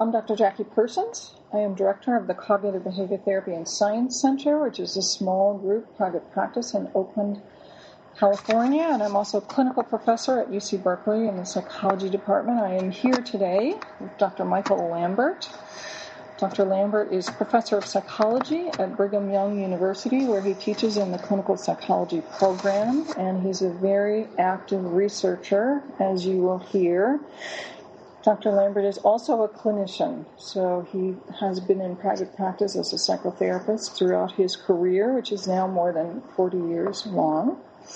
I'm Dr. Jackie Persons. I am director of the Cognitive Behavior Therapy and Science Center, which is a small group private practice in Oakland, California, and I'm also a clinical professor at UC Berkeley in the psychology department. I am here today with Dr. Michael Lambert. Dr. Lambert is professor of psychology at Brigham Young University, where he teaches in the clinical psychology program, and he's a very active researcher, as you will hear. Dr. Lambert is also a clinician, so he has been in private practice as a psychotherapist throughout his career, which is now more than 40 years long.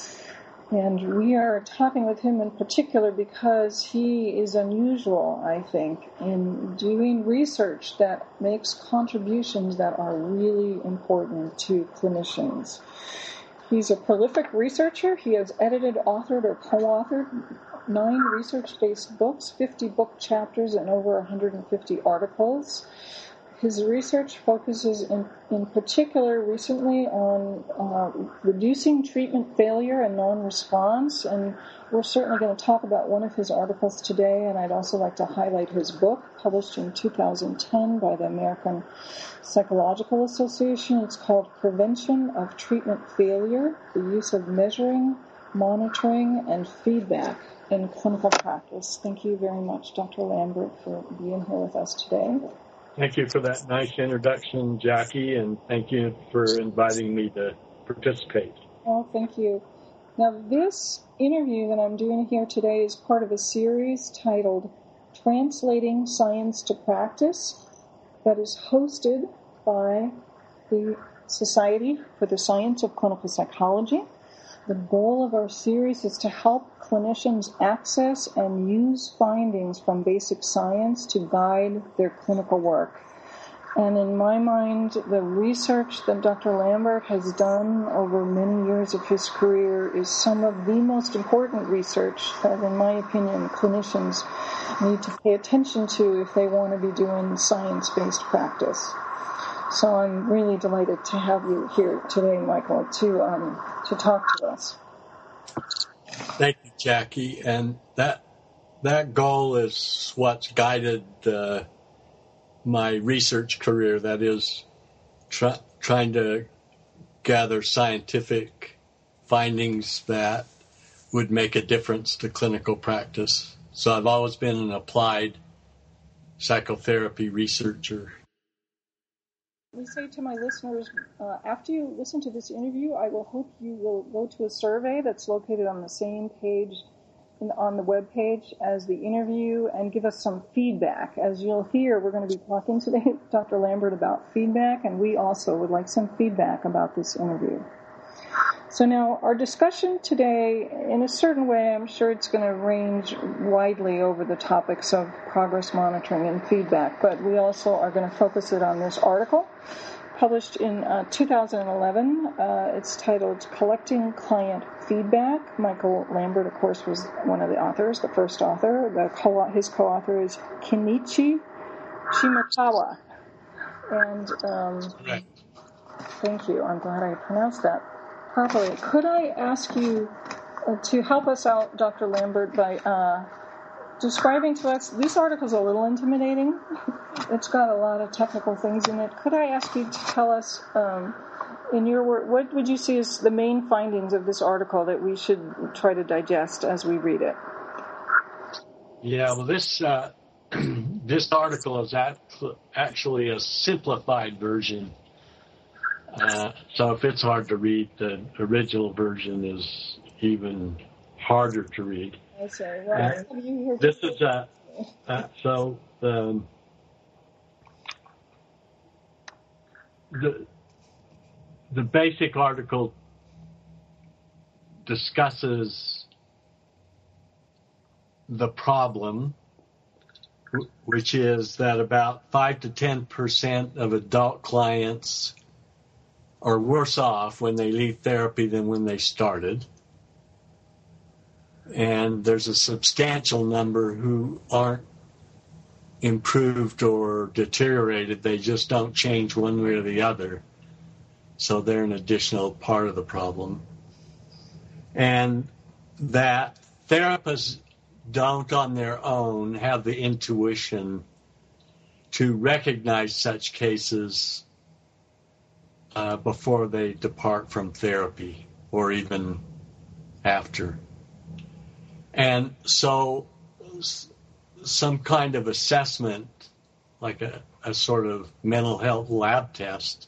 And we are talking with him in particular because he is unusual, I think, in doing research that makes contributions that are really important to clinicians. He's a prolific researcher. He has edited, authored, or co-authored 9 research-based books, 50 book chapters, and over 150 articles. His research focuses in particular recently on reducing treatment failure and non-response, and we're certainly going to talk about one of his articles today, and I'd also like to highlight his book, published in 2010 by the American Psychological Association. It's called Prevention of Treatment Failure, the Use of Measuring, Monitoring, and Feedback in Clinical Practice. Thank you very much, Dr. Lambert, for being here with us today. Thank you for that nice introduction, Jackie, and thank you for inviting me to participate. Oh, thank you. Now, this interview that I'm doing here today is part of a series titled Translating Science to Practice that is hosted by the Society for the Science of Clinical Psychology. The goal of our series is to help clinicians access and use findings from basic science to guide their clinical work. And in my mind, the research that Dr. Lambert has done over many years of his career is some of the most important research that, in my opinion, clinicians need to pay attention to if they want to be doing science-based practice. So I'm really delighted to have you here today, Michael, to talk to us. Thank you, Jackie. And that goal is what's guided my research career. That is trying to gather scientific findings that would make a difference to clinical practice. So I've always been an applied psychotherapy researcher. We say to my listeners, after you listen to this interview, I will hope you will go to a survey that's located on the same page, on the web page as the interview, and give us some feedback. As you'll hear, we're going to be talking today with Dr. Lambert about feedback, and we also would like some feedback about this interview. So now, our discussion today, in a certain way, I'm sure it's going to range widely over the topics of progress monitoring and feedback, but we also are going to focus it on this article published in 2011. It's titled Collecting Client Feedback. Michael Lambert, of course, was one of the authors, the first author. His co-author is Kenichi Shimokawa. And thank you. I'm glad I pronounced that properly. Could I ask you to help us out, Dr. Lambert, by describing to us, this article is a little intimidating. It's got a lot of technical things in it. Could I ask you to tell us, in your work, what would you see as the main findings of this article that we should try to digest as we read it? Yeah, well, this article is actually a simplified version. So if it's hard to read, the original version is even harder to read. I say, well, this is so the basic article discusses the problem, which is that about 5 to 10% of adult clients are worse off when they leave therapy than when they started. And there's a substantial number who aren't improved or deteriorated. They just don't change one way or the other. So they're an additional part of the problem. And that therapists don't on their own have the intuition to recognize such cases before they depart from therapy or even after. And so some kind of assessment, like a sort of mental health lab test,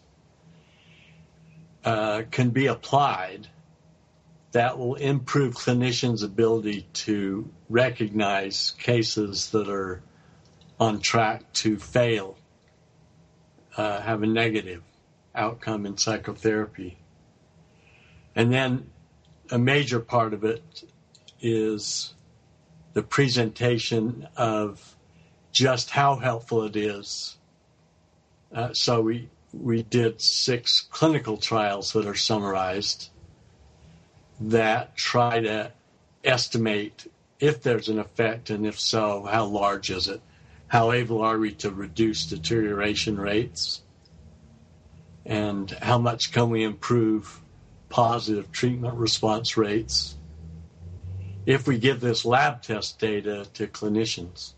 can be applied that will improve clinicians' ability to recognize cases that are on track to fail, have a negative outcome in psychotherapy. And then a major part of it is the presentation of just how helpful it is. So we did 6 clinical trials that are summarized that try to estimate if there's an effect, and if so, how large is it? How able are we to reduce deterioration rates? And how much can we improve positive treatment response rates if we give this lab test data to clinicians?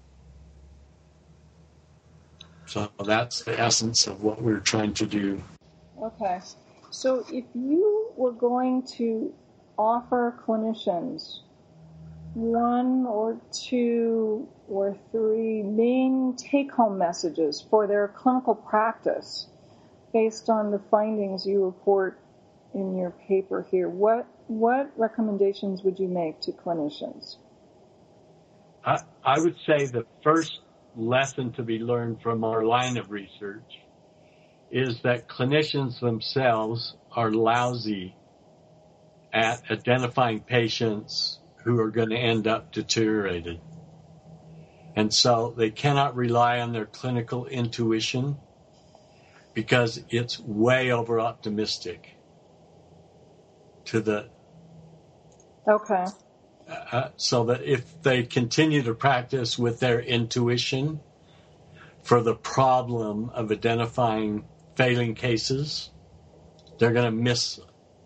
So that's the essence of what we're trying to do. Okay. So if you were going to offer clinicians 1 or 2 or 3 main take-home messages for their clinical practice based on the findings you report in your paper here, what recommendations would you make to clinicians? I would say the first lesson to be learned from our line of research is that clinicians themselves are lousy at identifying patients who are going to end up deteriorated. And so they cannot rely on their clinical intuition because it's way over optimistic to the... Okay. So that if they continue to practice with their intuition for the problem of identifying failing cases, they're going to miss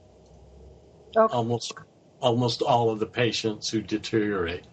almost all of the patients who deteriorate.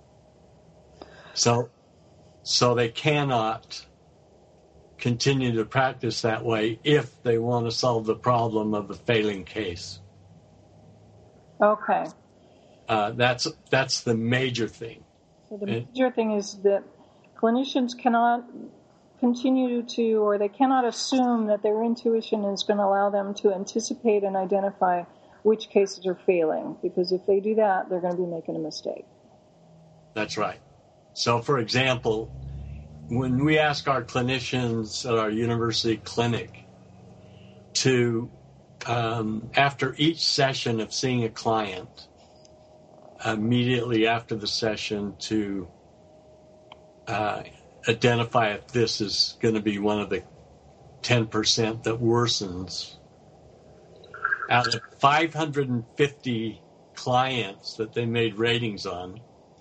So they cannot continue to practice that way if they want to solve the problem of the failing case. Okay. That's the major thing. So the major thing is that clinicians cannot continue to, or they cannot assume that their intuition is going to allow them to anticipate and identify which cases are failing, because if they do that, they're going to be making a mistake. That's right. So, for example, when we ask our clinicians at our university clinic to, after each session of seeing a client, immediately after the session to identify if this is going to be one of the 10% that worsens. Out of 550 clients that they made ratings on,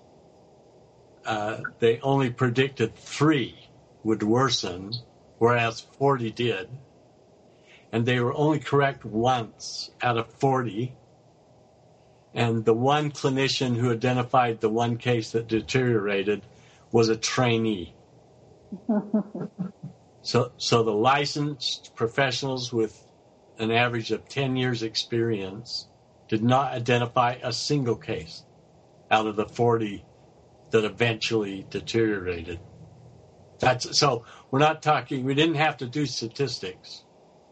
they only predicted 3 would worsen, whereas 40 did. And they were only correct once out of 40. And the one clinician who identified the one case that deteriorated was a trainee. So the licensed professionals with an average of 10 years experience did not identify a single case out of the 40 that eventually deteriorated. So we're not talking, we didn't have to do statistics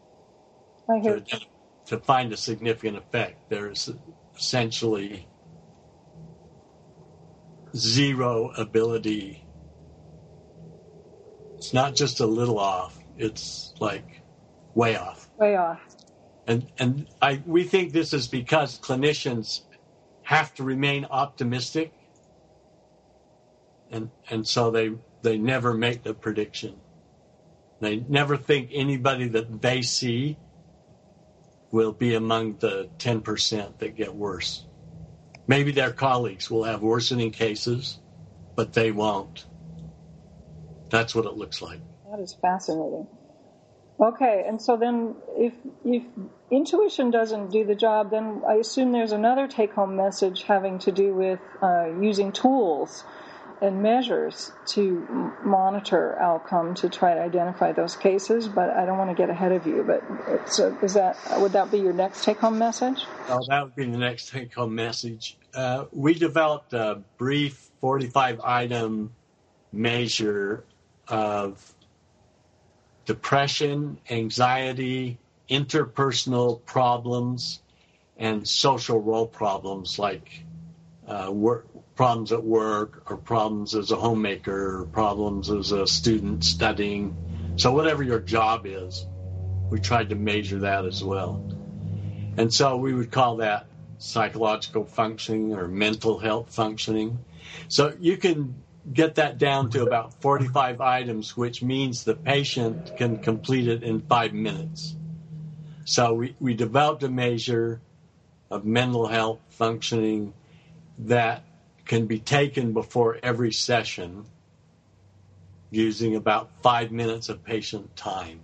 to find a significant effect. There's essentially zero ability. It's not just a little off, it's like way off. Way off. And we think this is because clinicians have to remain optimistic, and so they never make the prediction. They never think anybody that they see will be among the 10% that get worse. Maybe their colleagues will have worsening cases, but they won't. That's what it looks like. That is fascinating. Okay, and so then if intuition doesn't do the job, then I assume there's another take-home message having to do with using tools. and measures to monitor outcome to try to identify those cases, but I don't want to get ahead of you. But would that be your next take-home message? Oh, that would be the next take-home message. We developed a brief 45-item measure of depression, anxiety, interpersonal problems, and social role problems like problems at work or problems as a homemaker or problems as a student studying. So whatever your job is, we tried to measure that as well. And so we would call that psychological functioning or mental health functioning. So you can get that down to about 45 items, which means the patient can complete it in 5 minutes. So we developed a measure of mental health functioning that can be taken before every session using about 5 minutes of patient time.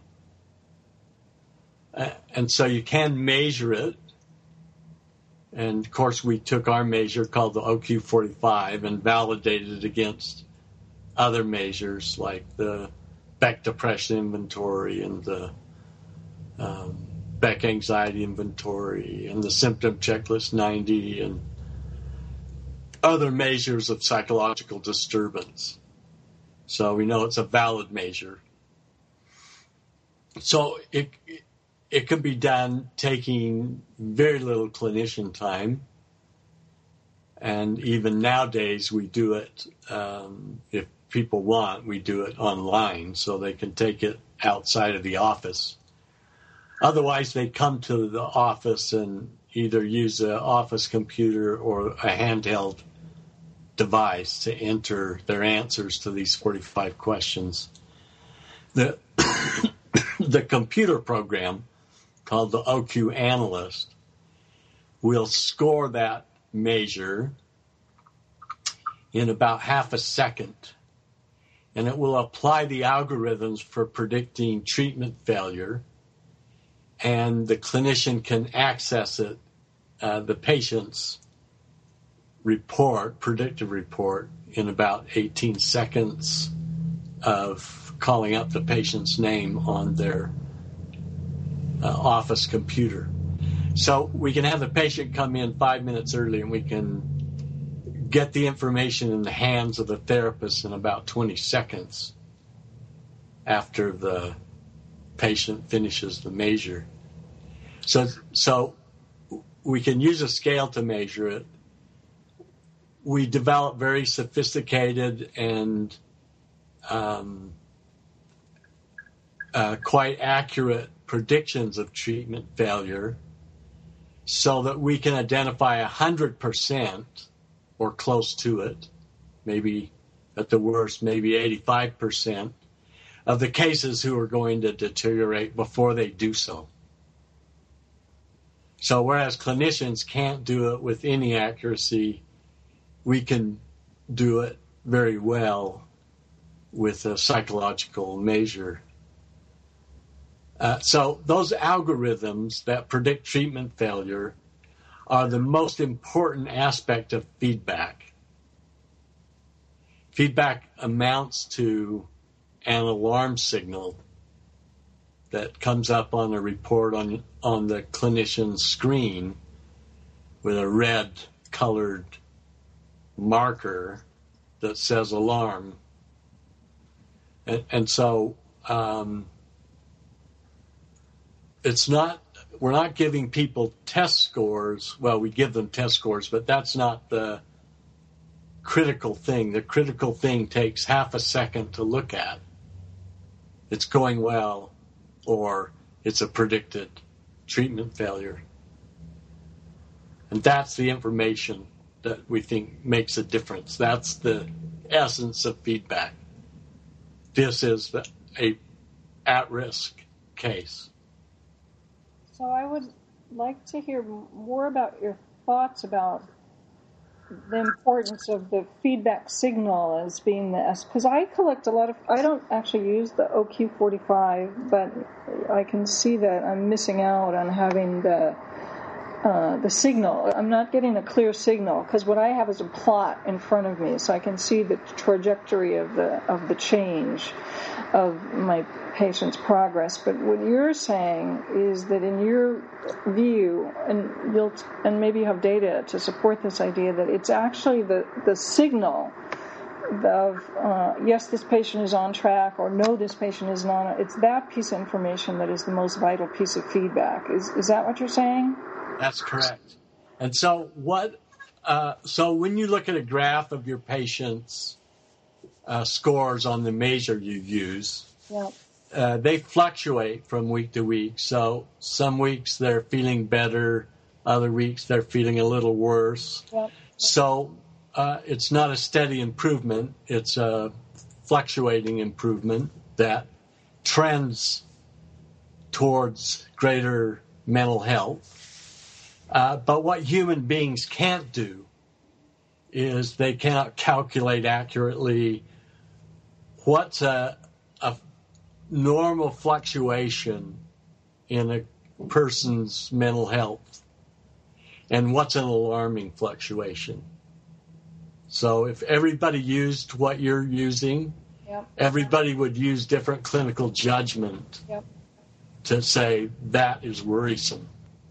And so you can measure it. And, of course, we took our measure called the OQ45 and validated it against other measures like the Beck Depression Inventory and the Beck Anxiety Inventory and the Symptom Checklist 90 and other measures of psychological disturbance. So we know it's a valid measure. So it can be done taking very little clinician time. And even nowadays we do it, if people want, we do it online so they can take it outside of the office. Otherwise, they come to the office and either use an office computer or a handheld device to enter their answers to these 45 questions. The computer program called the OQ Analyst will score that measure in about half a second, and it will apply the algorithms for predicting treatment failure, and the clinician can access it, the patient's predictive report, in about 18 seconds of calling up the patient's name on their office computer. So we can have the patient come in 5 minutes early and we can get the information in the hands of the therapist in about 20 seconds after the patient finishes the measure. So we can use a scale to measure it. We develop very sophisticated and quite accurate predictions of treatment failure so that we can identify 100% or close to it, maybe at the worst, maybe 85% of the cases who are going to deteriorate before they do so. So whereas clinicians can't do it with any accuracy, we can do it very well with a psychological measure. So those algorithms that predict treatment failure are the most important aspect of feedback. Feedback amounts to an alarm signal that comes up on a report on the clinician's screen with a red colored marker that says alarm. And so we're not giving people test scores. Well, we give them test scores, but that's not the critical thing. The critical thing takes half a second to look at. It's going well, or it's a predicted treatment failure. And that's the information that we think makes a difference. That's the essence of feedback. This is a at-risk case. So I would like to hear more about your thoughts about the importance of the feedback signal as being because I collect I don't actually use the OQ45, but I can see that I'm missing out on having the the signal. I'm not getting a clear signal because what I have is a plot in front of me, so I can see the trajectory of the change of my patient's progress. But what you're saying is that in your view, and maybe you have data to support this idea, that it's actually the signal of yes, this patient is on track, or no, this patient is not. It's that piece of information that is the most vital piece of feedback. Is that what you're saying? That's correct. And so so when you look at a graph of your patient's scores on the measure you use, yep. They fluctuate from week to week. So some weeks they're feeling better, other weeks they're feeling a little worse. Yep. So it's not a steady improvement. It's a fluctuating improvement that trends towards greater mental health. But what human beings can't do is they cannot calculate accurately what's a normal fluctuation in a person's mental health and what's an alarming fluctuation. So if everybody used what you're using, yep. everybody would use different clinical judgment yep. to say that is worrisome.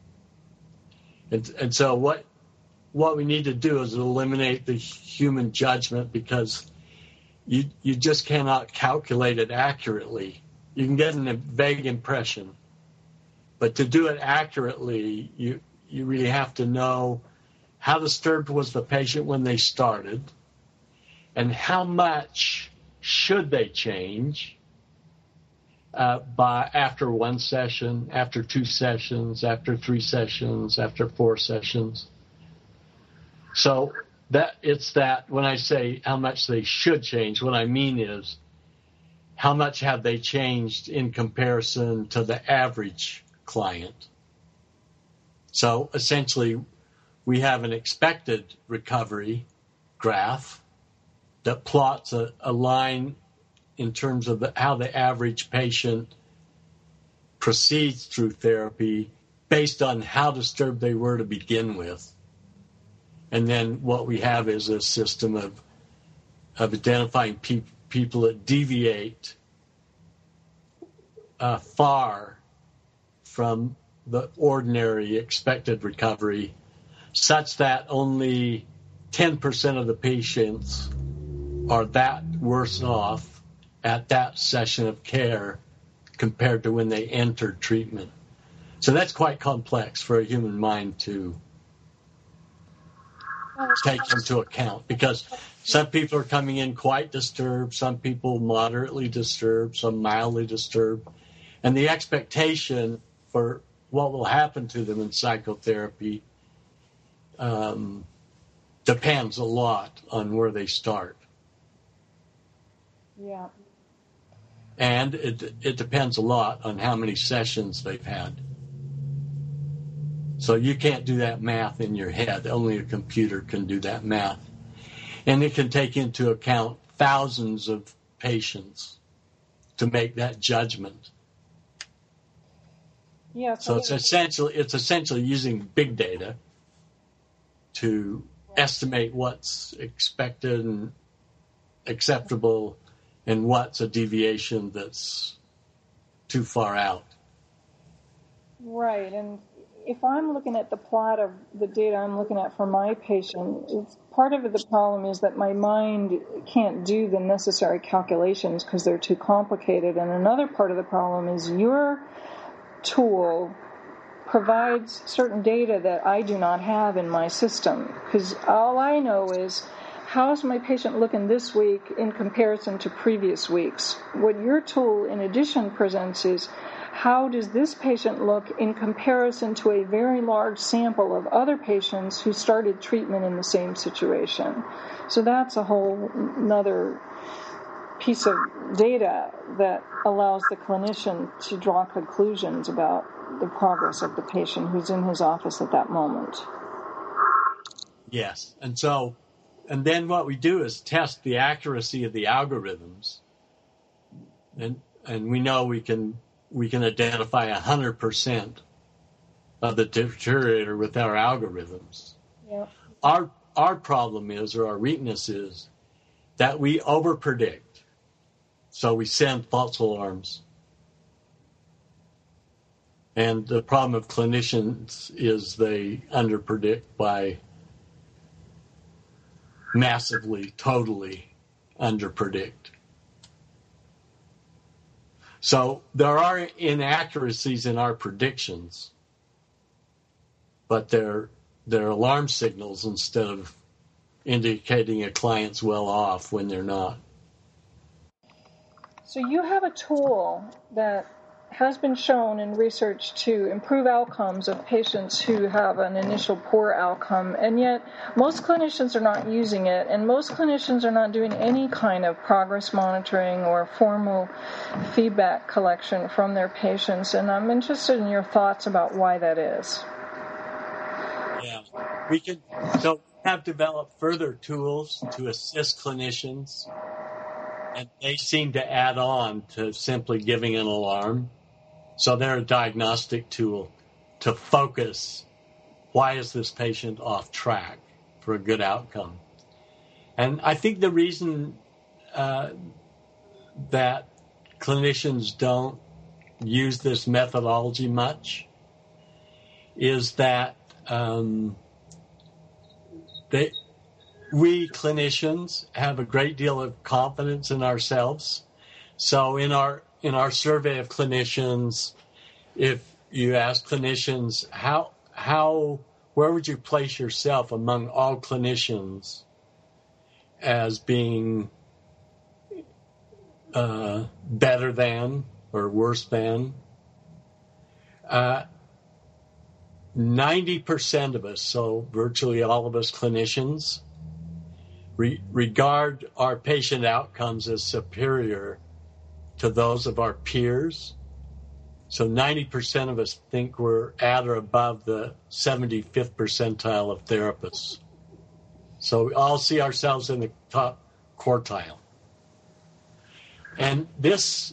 And so what we need to do is eliminate the human judgment, because you just cannot calculate it accurately. You can get a vague impression, but to do it accurately, you really have to know how disturbed was the patient when they started, and how much should they change by after one session, after 2 sessions, after 3 sessions, after 4 sessions. So it's that when I say how much they should change, what I mean is how much have they changed in comparison to the average client. So essentially, we have an expected recovery graph that plots a line in terms of how the average patient proceeds through therapy based on how disturbed they were to begin with. And then what we have is a system of identifying people that deviate far from the ordinary expected recovery, such that only 10% of the patients are that worse off at that session of care compared to when they entered treatment. So that's quite complex for a human mind to take into account, because some people are coming in quite disturbed, some people moderately disturbed, some mildly disturbed, and the expectation for what will happen to them in psychotherapy depends a lot on where they start. Yeah. And it depends a lot on how many sessions they've had. So you can't do that math in your head. Only a computer can do that math. And it can take into account thousands of patients to make that judgment. Yeah, so it's essentially using big data to estimate what's expected and acceptable and what's a deviation that's too far out. Right, and if I'm looking at the plot of the data I'm looking at for my patient, part of the problem is that my mind can't do the necessary calculations because they're too complicated, and another part of the problem is your tool provides certain data that I do not have in my system, because all I know is how's my patient looking this week in comparison to previous weeks. What your tool in addition presents is how does this patient look in comparison to a very large sample of other patients who started treatment in the same situation. So that's a whole another piece of data that allows the clinician to draw conclusions about the progress of the patient who's in his office at that moment. Yes. And then what we do is test the accuracy of the algorithms. And we know we can identify 100% of the deteriorator with our algorithms. Yeah. Our problem is, or our weakness is, that we overpredict. So we send false alarms. And the problem of clinicians is they underpredict by massively, totally underpredict. So there are inaccuracies in our predictions, but they're alarm signals instead of indicating a client's well off when they're not. So you have a tool that has been shown in research to improve outcomes of patients who have an initial poor outcome, and yet most clinicians are not using it, and most clinicians are not doing any kind of progress monitoring or formal feedback collection from their patients, and I'm interested in your thoughts about why that is. Yeah, so we have developed further tools to assist clinicians, and they seem to add on to simply giving an alarm. So they're a diagnostic tool to focus, why is this patient off track for a good outcome? And I think the reason that clinicians don't use this methodology much is that we clinicians have a great deal of confidence in ourselves. So in our survey of clinicians, if you ask clinicians where would you place yourself among all clinicians as being better than or worse than, 90% of us, so virtually all of us clinicians, regard our patient outcomes as superior to those of our peers. So 90% of us think we're at or above the 75th percentile of therapists. So we all see ourselves in the top quartile. And this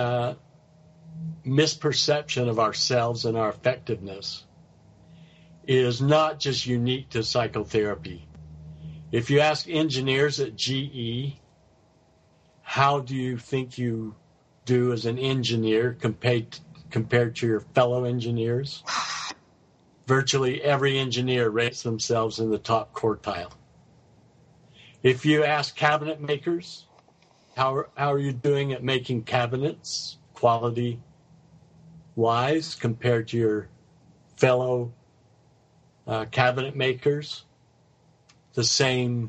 misperception of ourselves and our effectiveness is not just unique to psychotherapy. If you ask engineers at GE, how do you think you do as an engineer compared to your fellow engineers? Virtually every engineer rates themselves in the top quartile. If you ask cabinet makers, how are you doing at making cabinets quality-wise compared to your fellow cabinet makers? The same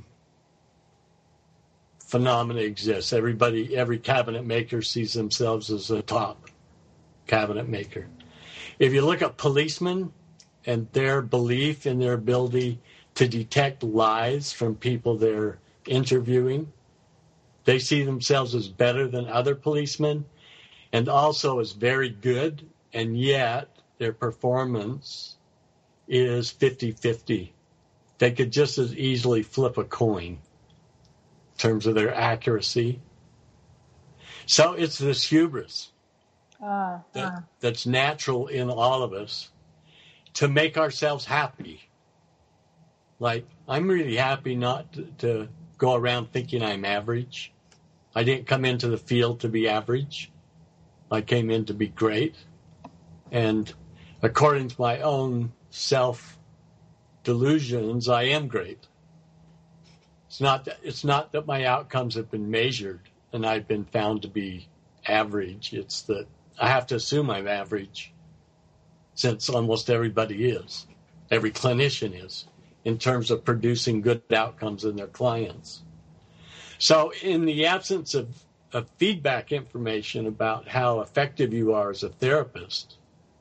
phenomena exists. Every cabinet maker sees themselves as a top cabinet maker. If you look at policemen and their belief in their ability to detect lies from people they're interviewing, they see themselves as better than other policemen and also as very good, and yet their performance is 50-50. They could just as easily flip a coin in terms of their accuracy. So it's this hubris that's natural in all of us to make ourselves happy. Like, I'm really happy not to go around thinking I'm average. I didn't come into the field to be average. I came in to be great. And according to my own self-delusions, I am great. It's not that my outcomes have been measured and I've been found to be average. It's that I have to assume I'm average, since almost everybody is, every clinician is, in terms of producing good outcomes in their clients. So in the absence of feedback information about how effective you are as a therapist,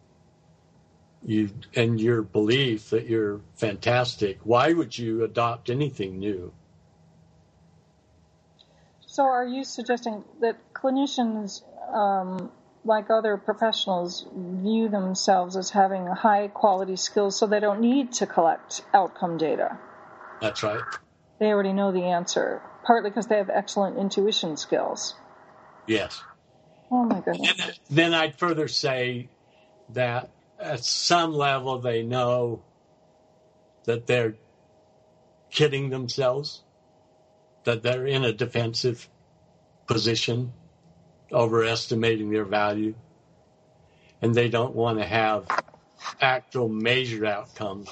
and your belief that you're fantastic, why would you adopt anything new? So are you suggesting that clinicians, like other professionals, view themselves as having high quality skills so they don't need to collect outcome data? That's right. They already know the answer, partly because they have excellent intuition skills. Yes. Oh, my goodness. Then I'd further say that at some level they know that they're kidding themselves, that they're in a defensive position, overestimating their value, and they don't want to have actual measured outcomes.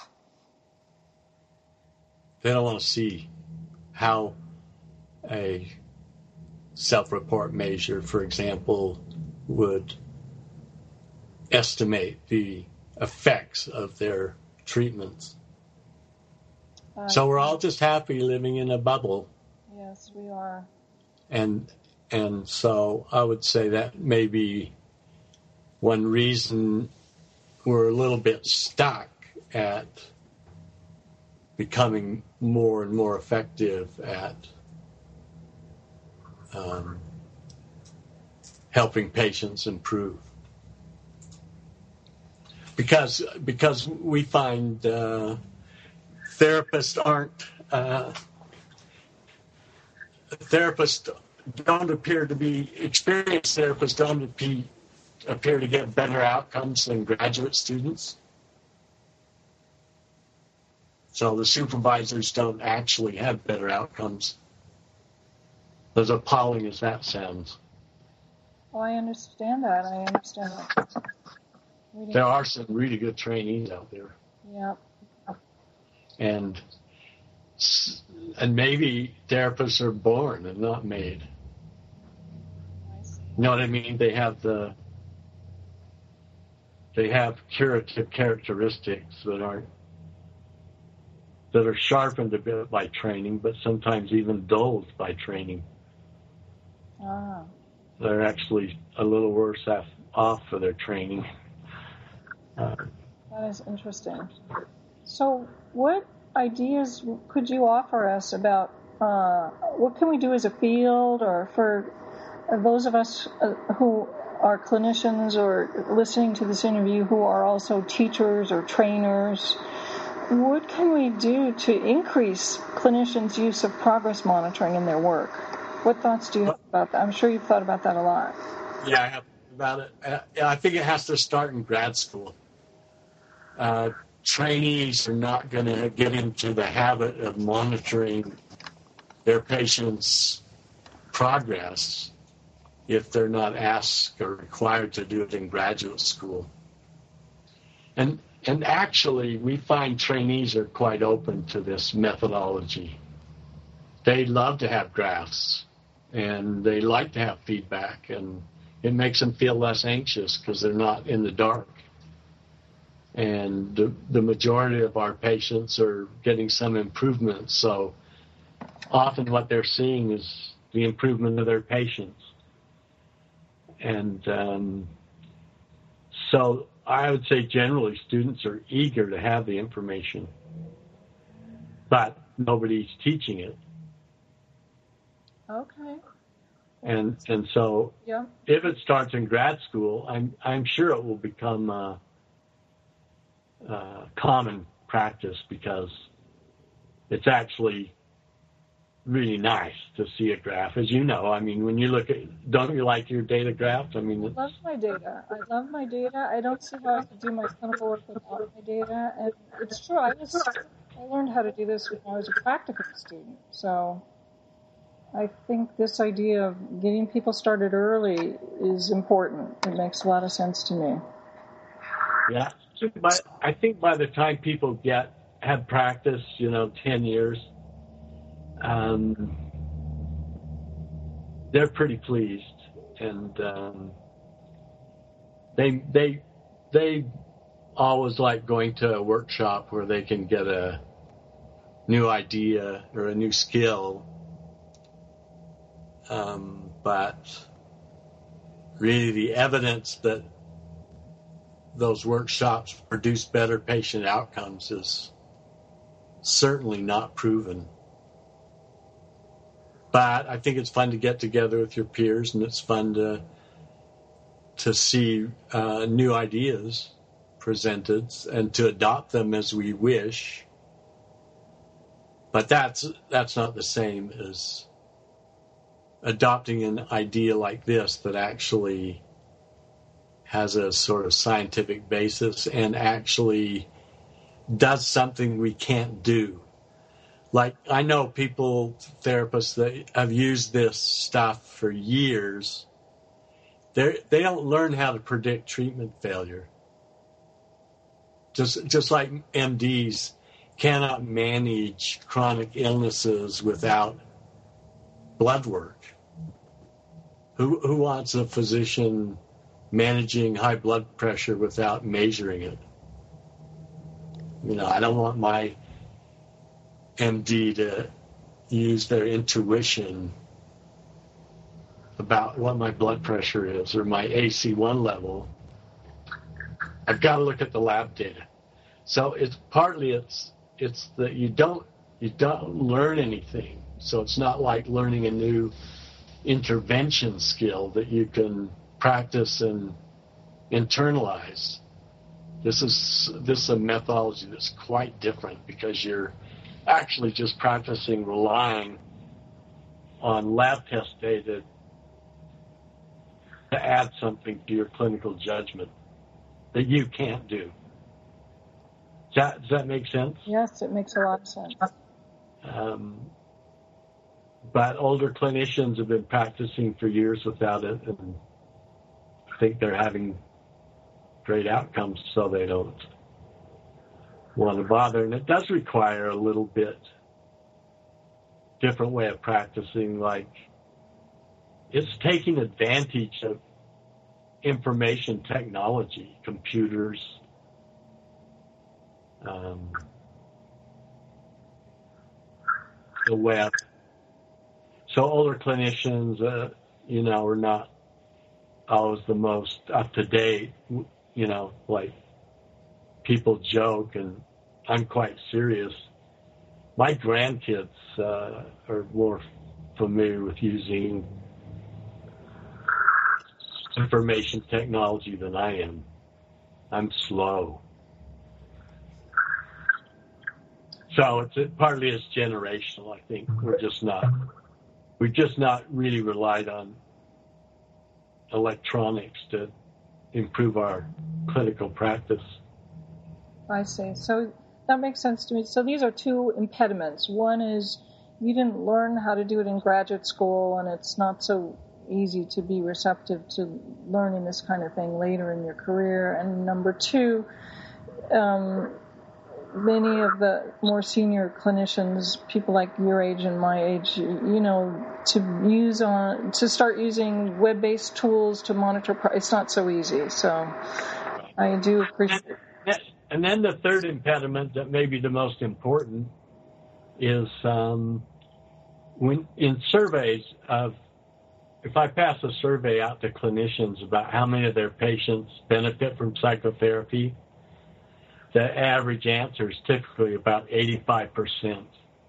They don't want to see how a self-report measure, for example, would estimate the effects of their treatments. So we're all just happy living in a bubble. Yes, we are. And so I would say that may be one reason we're a little bit stuck at becoming more and more effective at helping patients improve. Because we find therapists don't appear to be, experienced therapists don't appear to get better outcomes than graduate students. So the supervisors don't actually have better outcomes. As appalling as that sounds. Oh, I understand that. There are some really good trainees out there. Yeah. And maybe therapists are born and not made. You know what I mean? They have curative characteristics that are sharpened a bit by training, but sometimes even dulled by training. Ah. They're actually a little worse off for their training. That is interesting. So what ideas could you offer us about what can we do as a field, or for those of us who are clinicians or listening to this interview who are also teachers or trainers? What can we do to increase clinicians' use of progress monitoring in their work? What thoughts do you have about that? I'm sure you've thought about that a lot. Yeah, I have about it. I think it has to start in grad school. Trainees are not going to get into the habit of monitoring their patients' progress if they're not asked or required to do it in graduate school. And actually, we find trainees are quite open to this methodology. They love to have graphs, and they like to have feedback, and it makes them feel less anxious because they're not in the dark. And the majority of our patients are getting some improvement, so often what they're seeing is the improvement of their patients. And so I would say generally students are eager to have the information, but nobody's teaching it. Okay. And so yeah. If it starts in grad school, I'm sure it will become common practice, because it's actually really nice to see a graph. As you know, I mean, when you look at, don't you like your data graph? I mean, I love my data. I don't see how I could do my clinical work without my data. And it's true, I learned how to do this when I was a practicum student. So I think this idea of getting people started early is important. It makes a lot of sense to me. Yeah, but I think by the time people have practice, 10 years, they're pretty pleased, and they always like going to a workshop where they can get a new idea or a new skill. But really, the evidence that those workshops produce better patient outcomes is certainly not proven. But I think it's fun to get together with your peers, and it's fun to see new ideas presented and to adopt them as we wish. But that's not the same as adopting an idea like this that actually has a sort of scientific basis and actually does something we can't do. Like, I know therapists that have used this stuff for years. They don't learn how to predict treatment failure. Just like MDs cannot manage chronic illnesses without blood work. Who wants a physician managing high blood pressure without measuring it? I don't want my MD to use their intuition about what my blood pressure is or my AC1 level. I've got to look at the lab data. So it's that you don't learn anything. So it's not like learning a new intervention skill that you can practice and internalize. This is a methodology that's quite different because you're actually just practicing relying on lab test data to add something to your clinical judgment that you can't do. Does that make sense? Yes, it makes a lot of sense. But older clinicians have been practicing for years without it, and I think they're having great outcomes, so they don't want to bother. And it does require a little bit different way of practicing, like it's taking advantage of information technology, computers, the web. So older clinicians, are not always the most up to date. Like people joke, and I'm quite serious. My grandkids are more familiar with using information technology than I am. I'm slow. So partly it's generational. I think we've just not really relied on electronics to improve our clinical practice. I see. So that makes sense to me. So these are two impediments. One is you didn't learn how to do it in graduate school, and it's not so easy to be receptive to learning this kind of thing later in your career. And number two, many of the more senior clinicians, people like your age and my age, to start using web-based tools to monitor, it's not so easy. So I do appreciate it. And then the third impediment that may be the most important is when in surveys if I pass a survey out to clinicians about how many of their patients benefit from psychotherapy, the average answer is typically about 85%.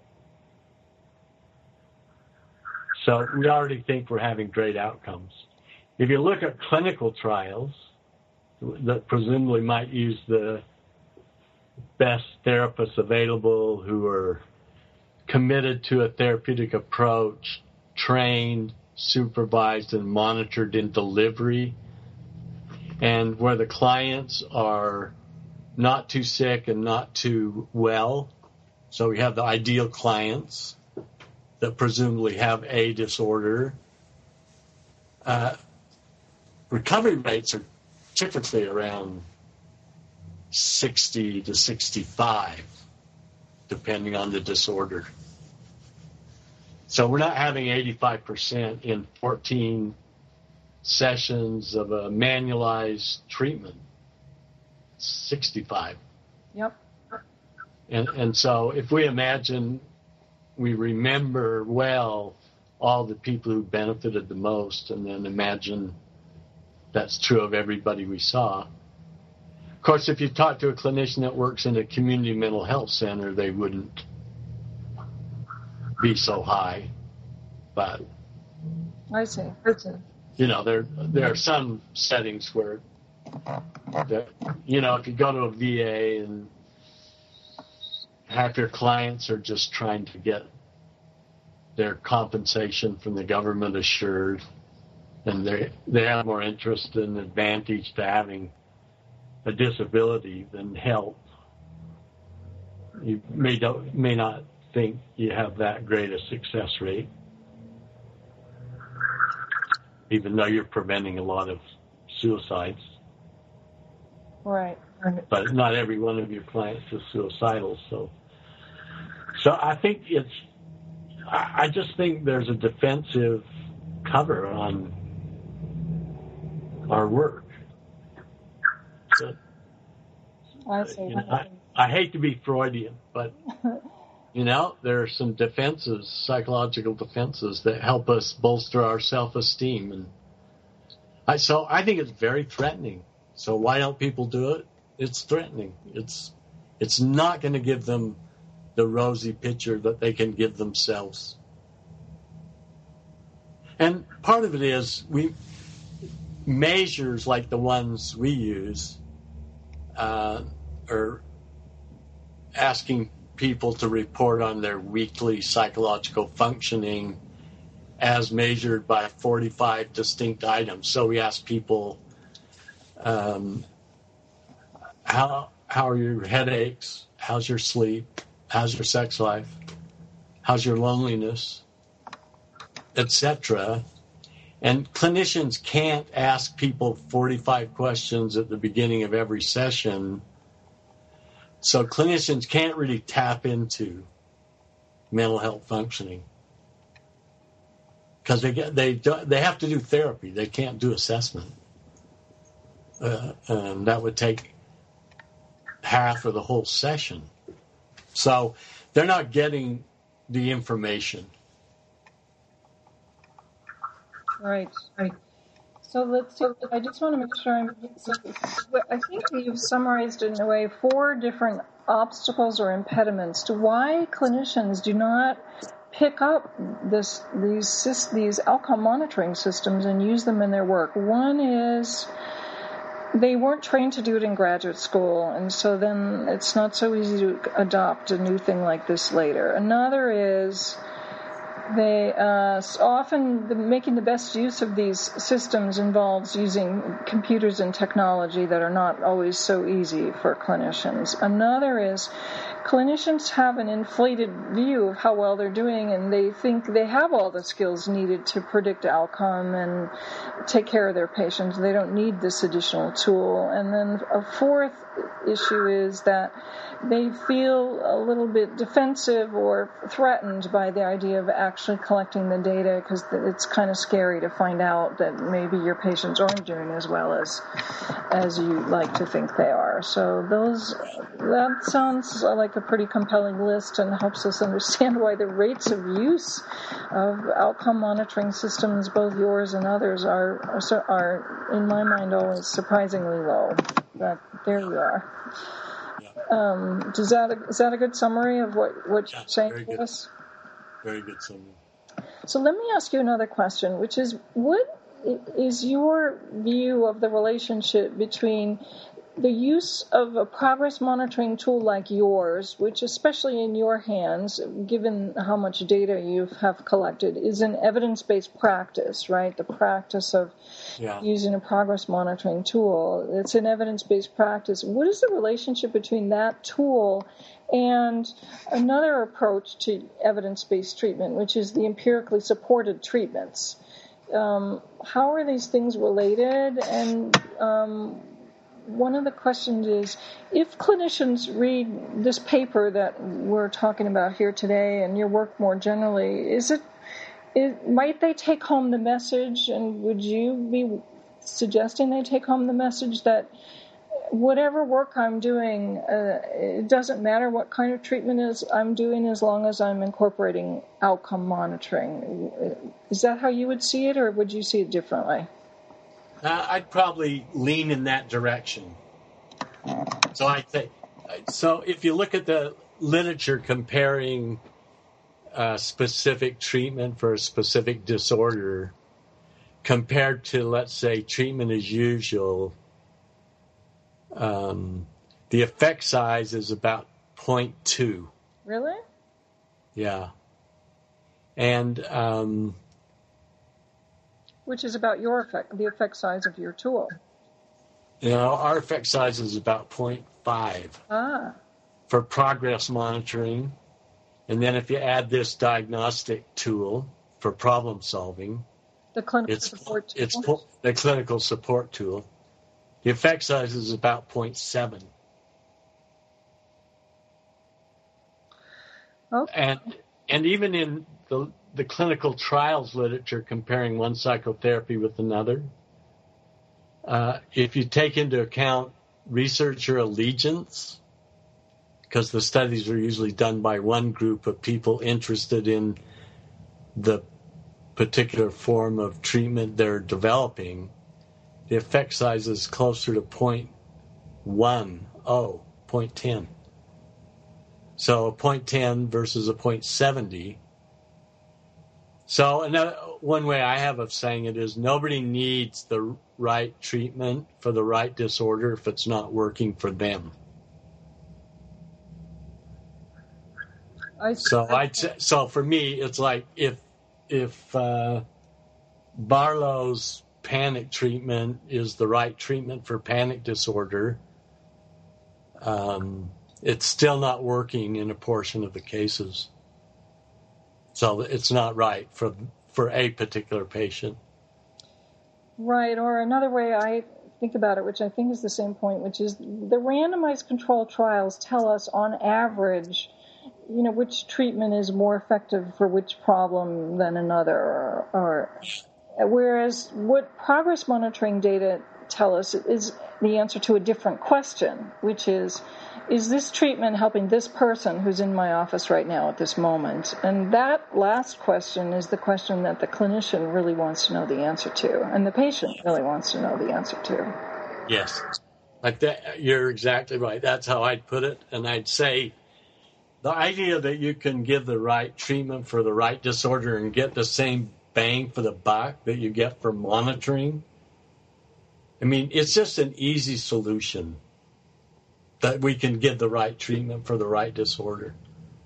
So we already think we're having great outcomes. If you look at clinical trials that presumably might use the best therapists available who are committed to a therapeutic approach, trained, supervised, and monitored in delivery, and where the clients are not too sick and not too well. So we have the ideal clients that presumably have a disorder. Recovery rates are typically around 60 to 65, depending on the disorder. So we're not having 85% in 14 sessions of a manualized treatment. 65. Yep. And so if we imagine we remember well all the people who benefited the most, and then imagine that's true of everybody we saw. Of course, if you talk to a clinician that works in a community mental health center, they wouldn't be so high. But I see. There are some settings where if you go to a VA and half your clients are just trying to get their compensation from the government assured, and they have more interest and advantage to having a disability than health. You may not think you have that great a success rate, even though you're preventing a lot of suicides. Right. But not every one of your clients is suicidal, so I think I just think there's a defensive cover on our work. So, I see. I hate to be Freudian, but there are some defenses, psychological defenses that help us bolster our self-esteem, and I think it's very threatening. So why don't people do it? It's threatening. It's not going to give them the rosy picture that they can give themselves. And part of it is measures like the ones we use are asking people to report on their weekly psychological functioning as measured by 45 distinct items. So we ask people, how are your headaches? How's your sleep? How's your sex life? How's your loneliness? Etc. And clinicians can't ask people 45 questions at the beginning of every session. So clinicians can't really tap into mental health functioning because they have to do therapy. They can't do assessment. And that would take half of the whole session. So they're not getting the information. Right. So let's see. I just want to make sure I think you've summarized in a way 4 different obstacles or impediments to why clinicians do not pick up these outcome monitoring systems and use them in their work. One is they weren't trained to do it in graduate school, and so then it's not so easy to adopt a new thing like this later. Another is they often making the best use of these systems involves using computers and technology that are not always so easy for clinicians. Another is clinicians have an inflated view of how well they're doing, and they think they have all the skills needed to predict outcome and take care of their patients. They don't need this additional tool. And then a 4th issue is that they feel a little bit defensive or threatened by the idea of actually collecting the data because it's kind of scary to find out that maybe your patients aren't doing as well as you like to think they are. So that sounds like a pretty compelling list and helps us understand why the rates of use of outcome monitoring systems, both yours and others, are in my mind always surprisingly low. But there you are. Is that a good summary of what you're saying to us? Very good summary. So let me ask you another question, which is, what is your view of the relationship between the use of a progress monitoring tool like yours, which especially in your hands, given how much data you have collected, is an evidence-based practice, right? The practice of using a progress monitoring tool. It's an evidence-based practice. What is the relationship between that tool and another approach to evidence-based treatment, which is the empirically supported treatments? How are these things related? And one of the questions is, if clinicians read this paper that we're talking about here today and your work more generally, might they take home the message, and would you be suggesting they take home the message that whatever work I'm doing, it doesn't matter what kind of treatment I'm doing as long as I'm incorporating outcome monitoring? Is that how you would see it, or would you see it differently? I'd probably lean in that direction. So if you look at the literature comparing specific treatment for a specific disorder compared to, let's say, treatment as usual, the effect size is about 0.2. Really? Yeah. And Which is about your effect, the effect size of your tool. Our effect size is about 0.5 for progress monitoring. And then if you add this diagnostic tool for problem solving, the clinical support tool. It's the clinical support tool. The effect size is about 0.7. Okay. And even in the clinical trials literature comparing one psychotherapy with another, if you take into account researcher allegiance, because the studies are usually done by one group of people interested in the particular form of treatment they're developing, the effect size is closer to 0.10, 0.10. So a 0.10 versus a 0.70. So one way I have of saying it is nobody needs the right treatment for the right disorder if it's not working for them. So for me, it's like if Barlow's panic treatment is the right treatment for panic disorder, it's still not working in a portion of the cases. So it's not right for a particular patient. Right, or another way I think about it, which I think is the same point, which is the randomized controlled trials tell us on average, which treatment is more effective for which problem than another, or whereas what progress monitoring data tell us is the answer to a different question, which is this treatment helping this person who's in my office right now at this moment? And that last question is the question that the clinician really wants to know the answer to, and the patient really wants to know the answer to. Yes, like that, you're exactly right. That's how I'd put it. And I'd say the idea that you can give the right treatment for the right disorder and get the same bang for the buck that you get for monitoring, I mean, it's just an easy solution that we can give the right treatment for the right disorder.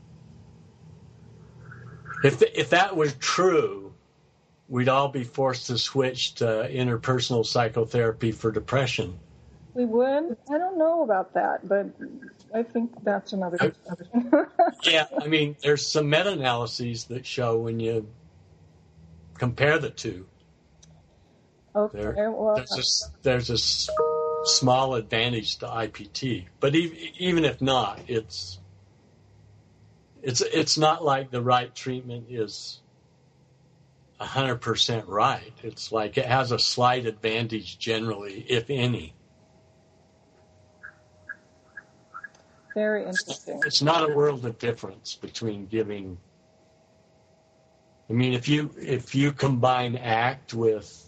If that was true, we'd all be forced to switch to interpersonal psychotherapy for depression. We would? I don't know about that, but I think that's another discussion. Yeah, I mean, there's some meta-analyses that show when you compare the two, there's a small advantage to IPT. But even if not, it's not like the right treatment is 100% right. It's like it has a slight advantage generally, if any. Very interesting. It's not a world of difference between giving. I mean, if you combine ACT with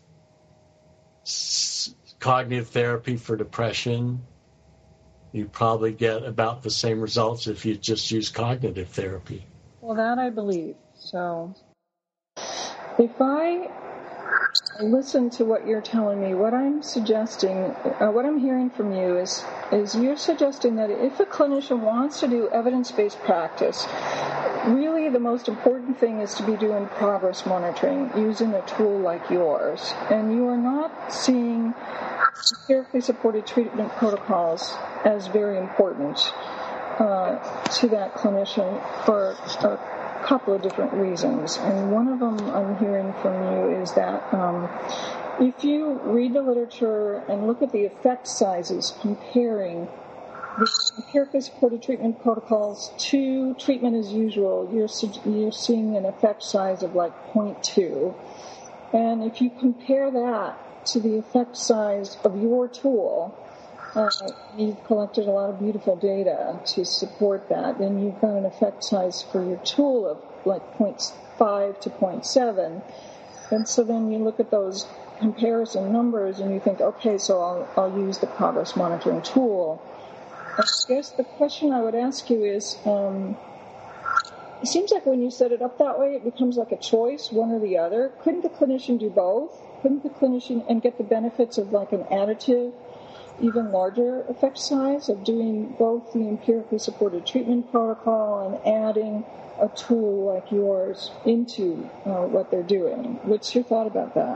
cognitive therapy for depression, you probably get about the same results if you just use cognitive therapy. Well, that I believe. So if I listen to what you're telling me, what I'm suggesting, what I'm hearing from you is you're suggesting that if a clinician wants to do evidence-based practice, really the most important thing is to be doing progress monitoring using a tool like yours. And you are not seeing empirically supported treatment protocols as very important to that clinician for a couple of different reasons. And one of them I'm hearing from you is that if you read the literature and look at the effect sizes comparing the empirically supported treatment protocols to treatment as usual, you're seeing an effect size of like 0.2. And if you compare that to the effect size of your tool, you've collected a lot of beautiful data to support that, then you've got an effect size for your tool of like 0.5 to 0.7. And so then you look at those comparison numbers and you think, okay, so I'll use the progress monitoring tool. I guess the question I would ask you is, it seems like when you set it up that way, it becomes like a choice, one or the other. Couldn't the clinician do both? Couldn't the clinician and get the benefits of like an additive, even larger effect size of doing both the empirically supported treatment protocol and adding a tool like yours into what they're doing? What's your thought about that?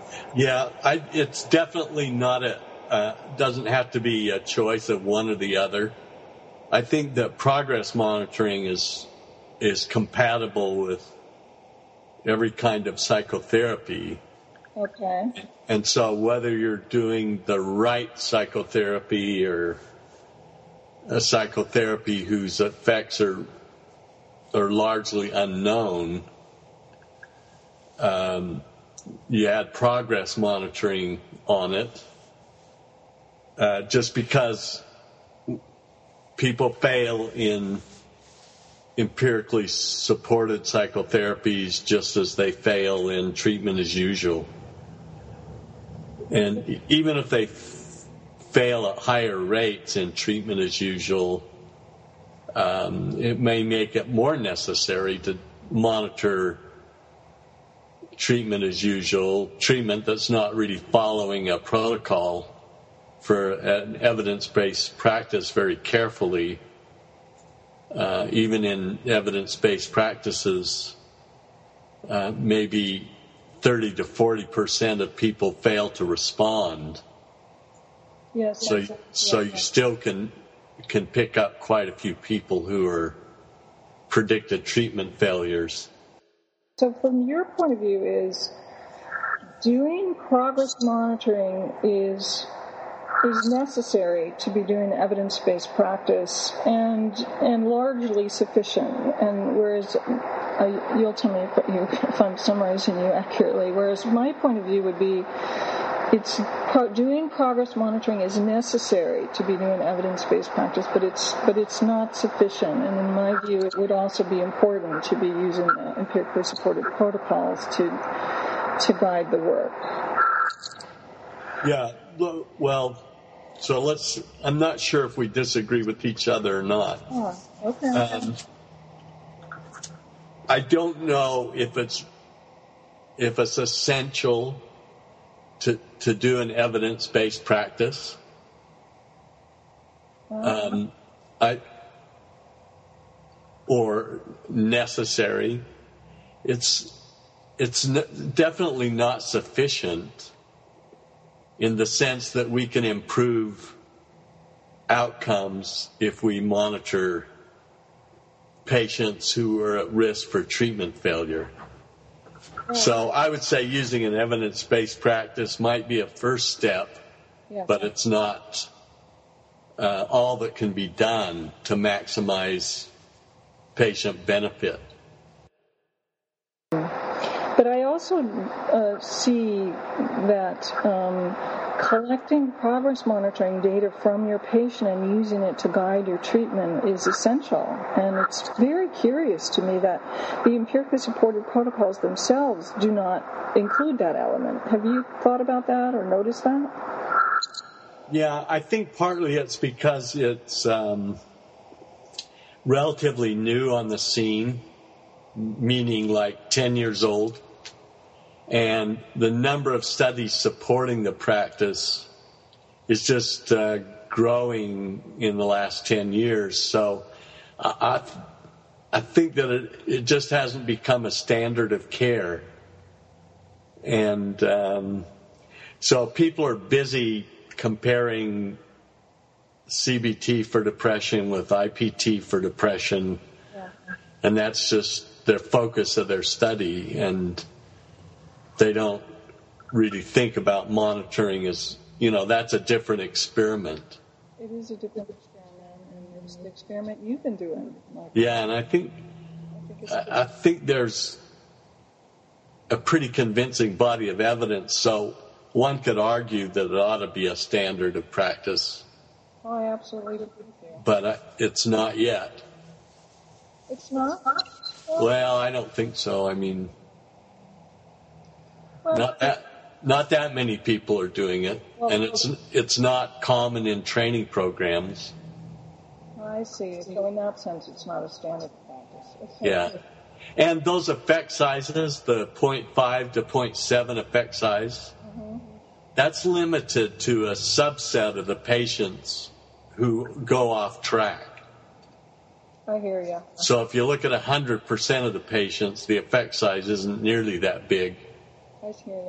Yeah, it's definitely not doesn't have to be a choice of one or the other. I think that progress monitoring is compatible with every kind of psychotherapy. Okay. And so whether you're doing the right psychotherapy or a psychotherapy whose effects are largely unknown, you add progress monitoring on it, just because people fail in empirically supported psychotherapies just as they fail in treatment as usual. And even if they fail at higher rates in treatment as usual, it may make it more necessary to monitor treatment as usual, treatment that's not really following a protocol for an evidence-based practice very carefully. Even in evidence-based practices, maybe 30 to 40% of people fail to respond. Yes. So you still can pick up quite a few people who are predicted treatment failures. So from your point of view, is doing progress monitoring is necessary to be doing evidence-based practice and largely sufficient. And whereas you'll tell me if I'm summarizing you accurately. Whereas my point of view would be, doing progress monitoring is necessary to be doing evidence-based practice, but it's not sufficient. And in my view, it would also be important to be using empirically supported protocols to guide the work. Yeah, well, so I'm not sure if we disagree with each other or not. Oh, okay. I don't know if it's essential to do an evidence-based practice. Or necessary. It's definitely not sufficient in the sense that we can improve outcomes if we monitor patients who are at risk for treatment failure. So I would say using an evidence-based practice might be a first step, but it's not all that can be done to maximize patient benefit. But I also see that collecting progress monitoring data from your patient and using it to guide your treatment is essential. And it's very curious to me that the empirically supported protocols themselves do not include that element. Have you thought about that or noticed that? Yeah, I think partly it's because it's relatively new on the scene, meaning like 10 years old. And the number of studies supporting the practice is just growing in the last 10 years. So I think that it just hasn't become a standard of care. And so people are busy comparing CBT for depression with IPT for depression. Yeah. And that's just their focus of their study. And they don't really think about monitoring as, that's a different experiment. It is a different experiment, and it's the experiment you've been doing, Michael. Yeah, and I think there's a pretty convincing body of evidence, so one could argue that it ought to be a standard of practice. Oh, I absolutely agree with you. But it's not yet. It's not? Well, I don't think so. I mean, not that many people are doing it, and it's not common in training programs. I see. So in that sense, it's not a standard practice. Yeah. And those effect sizes, the 0.5 to 0.7 effect size, that's limited to a subset of the patients who go off track. I hear you. So if you look at 100% of the patients, the effect size isn't nearly that big. I hear you.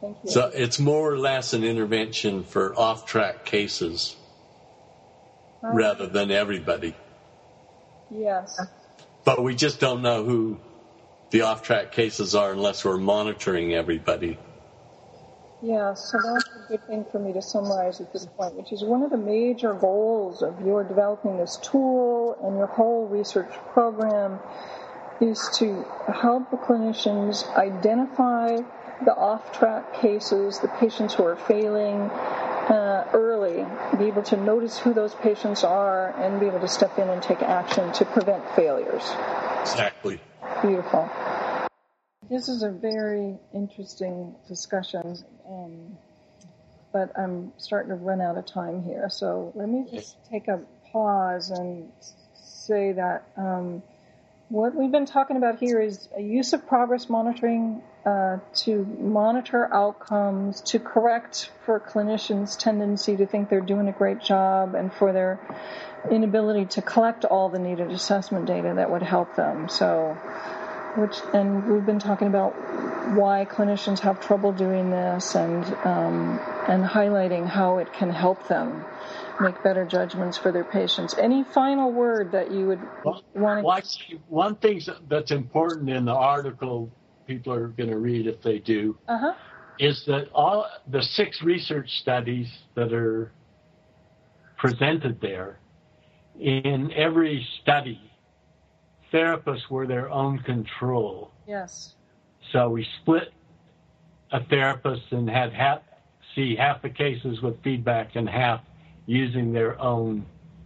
Thank you. So it's more or less an intervention for off-track cases rather than everybody. Yes. But we just don't know who the off-track cases are unless we're monitoring everybody. Yeah, so that's a good thing for me to summarize at this point, which is one of the major goals of your developing this tool and your whole research program is to help the clinicians identify the off-track cases, the patients who are failing early, be able to notice who those patients are and be able to step in and take action to prevent failures. Exactly. Beautiful. This is a very interesting discussion, but I'm starting to run out of time here. So let me just take a pause and say that what we've been talking about here is a use of progress monitoring to monitor outcomes, to correct for clinicians' tendency to think they're doing a great job and for their inability to collect all the needed assessment data that would help them. And we've been talking about why clinicians have trouble doing this and highlighting how it can help them make better judgments for their patients. Any final word that you would want to... One thing that's important in the article people are going to read if they do is that all the 6 research studies that are presented there, in every study, therapists were their own control. Yes. So we split a therapist and had half the cases with feedback and half using their own,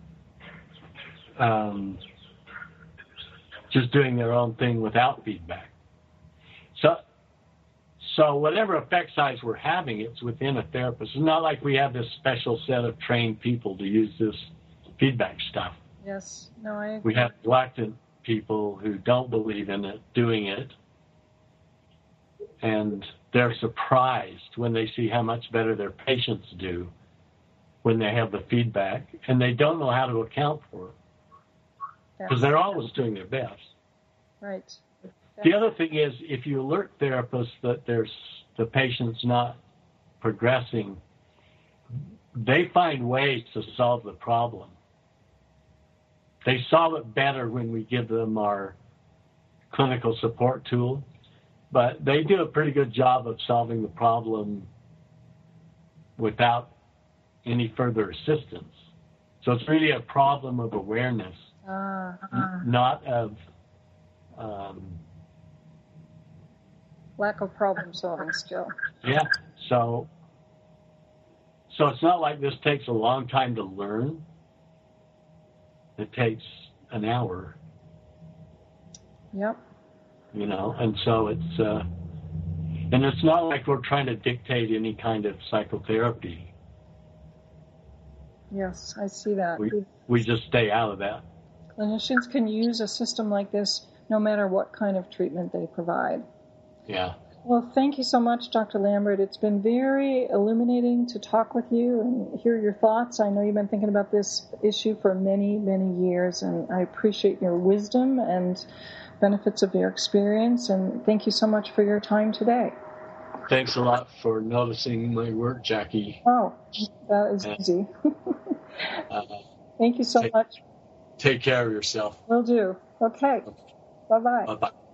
just doing their own thing without feedback. So whatever effect size we're having, it's within a therapist. It's not like we have this special set of trained people to use this feedback stuff. Yes. No, I agree. We have reluctant people who don't believe in it doing it, and they're surprised when they see how much better their patients do when they have the feedback, and they don't know how to account for it because they're always doing their best. Right. The other thing is, if you alert therapists that there's the patient's not progressing, they find ways to solve the problem. They solve it better when we give them our clinical support tool, but they do a pretty good job of solving the problem without any further assistance. So it's really a problem of awareness, not of lack of problem-solving skill. Yeah. So it's not like this takes a long time to learn. It takes an hour. Yep. And so it's not like we're trying to dictate any kind of psychotherapy. Yes, I see that. We just stay out of that. Clinicians can use a system like this no matter what kind of treatment they provide. Yeah. Well, thank you so much, Dr. Lambert. It's been very illuminating to talk with you and hear your thoughts. I know you've been thinking about this issue for many, many years, and I appreciate your wisdom and benefits of your experience, and thank you so much for your time today. Thanks a lot for noticing my work, Jackie. Oh, that is easy. Thank you so much. Take care of yourself. Will do. Okay. Bye-bye. Bye-bye.